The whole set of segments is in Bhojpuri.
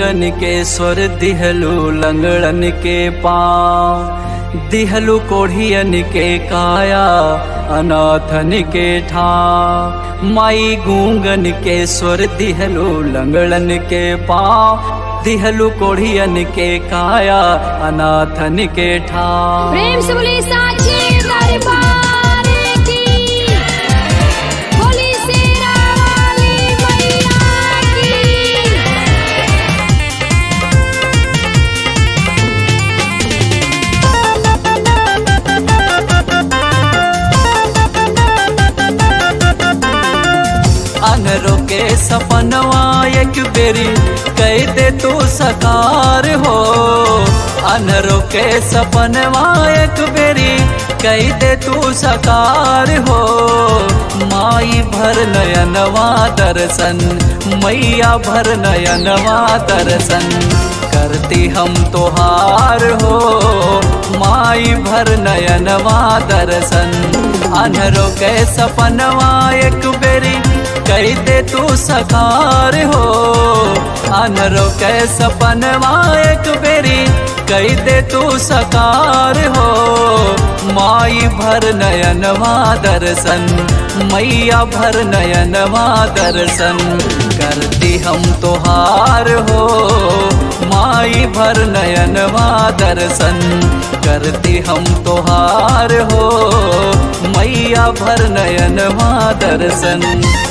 गूंगन के स्वर दिहलू लंगड़न के पाँव, दिहलू कोढ़ियन के काया अनाथन के ठाव। माई गूंगन के स्वर दिहलू लंगड़न के पाँव, दिहलू कोढ़ियन के काया अनाथन के ठाव। प्रेम से बोली साची दरबार की, बोली शेरा वाली मैया की। अनरो के सपनवा एक बेरी कह दे तू सकार हो, अनरो के सपनवा एक बेरी कह दे तू सकार हो। माई भर नयनवा दर्शन, मैया भर नयनवा दर्शन, करती हम तोहार हो। माई भर नयनवा दर्शन, अनरो के सपनवा एक बेरी कह दे तू सकार हो। अनरो के सपनवा एक बेरी कह दे तू सकार हो। माई भर नयनवा दर्शन, मैया भर नयनवा दर्शन, करती हम तोहार हो। माई भर नयनवा दर्शन, करती हम तोहार हो। मैया भर नयनवा दर्शन।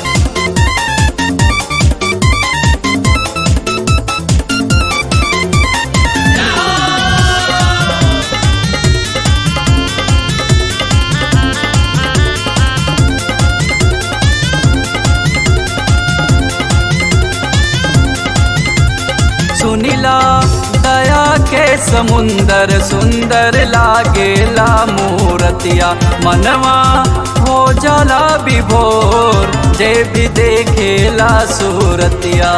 सुनिला दया के समुंदर, सुंदर लागेला मूरतिया, मनवा हो जाला विभोर, जे भी देखेला सूरतिया।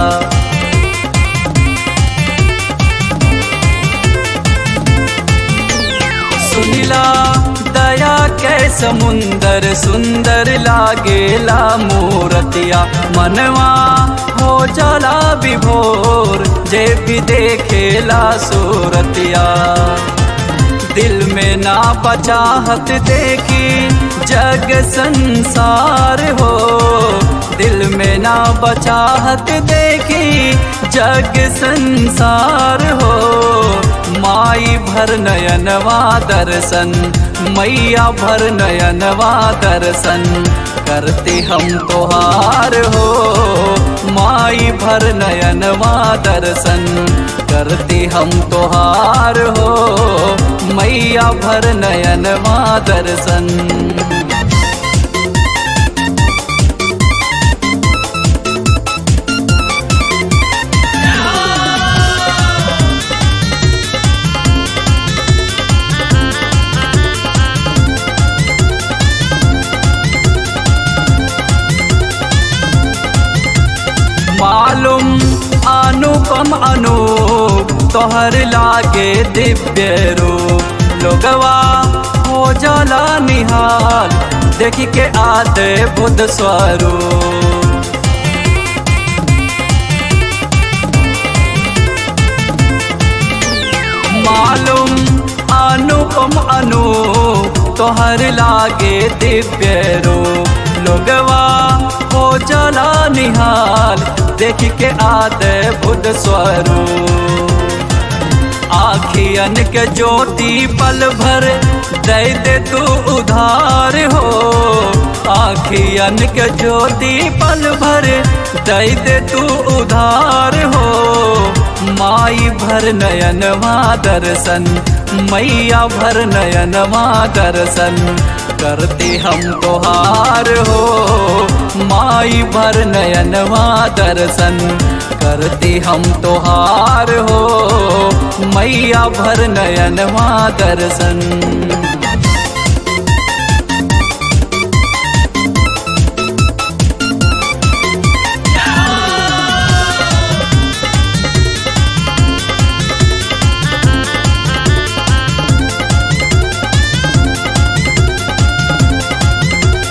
सुनिला दया के समुंदर, सुंदर लागेला मूरतिया, मनवा हो जाला विभोर, जे भी देखेला सूरतिया। दिल में ना बचाहत देखी जग संसार हो, दिल में ना बचाहत देखी जग संसार हो। माई भर नयनवा दर्शन, मैया भर नयनवा दर्शन, करते हम तोहार हो। माई भर नयनवा दर्शन, करते हम तोहार हो। मैया भर नयनवा दर्शन। मालूम अनुपम अनूप तोहर लागे दिव्य रूप, लोगवा हो जाला निहाल, देख के आते बुद्ध स्वरूप। मालूम अनुपम अनूप तोहर लागे दिव्य रूप, लोगवा हो जाला निहाल, देख के आते बुद्ध स्वरूप। आखियन के ज्योति पल भर दे दे तू उधार हो, आखियन के ज्योति पल भर दे दे तू उधार हो। माई भर नयनवा दर्शन, मैया भर नयनवा दर्शन, करते हम तोहार हो। माई भर नयनवा दर्शन, करते हम तोहार हो। मैया भर नयनवा दर्शन।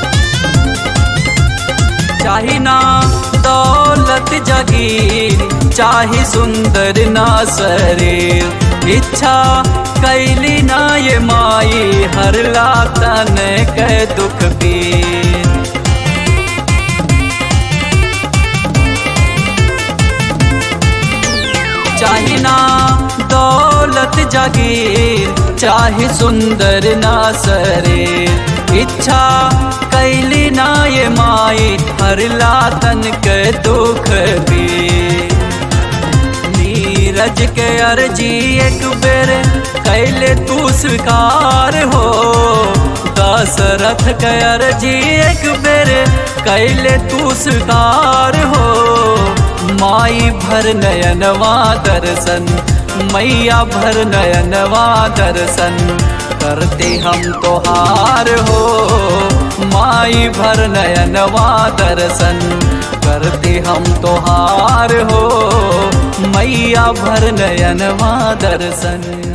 चाही ना दौलत जगीर, चाहे सुंदर ना शरीर इच्छा कैली ना ये माई हरला तन के दुख पीर चाहे ना दौलत जागीर चाहे सुंदर ना शरीर इच्छा कैली ना ये माई हरला तन के दुख भी नीरज के अर्जी एक बेर कैले तू स्वीकार हो दशरथ के अर्जी एक बेर कैले तू स्वीकार हो माई भर नयनवा दर्शन मैया भर नयनवा दर्शन करते हम तोहार हो माई भर नयनवा दर्शन करते हम तोहार हो मैया भर नयनवा दर्शन।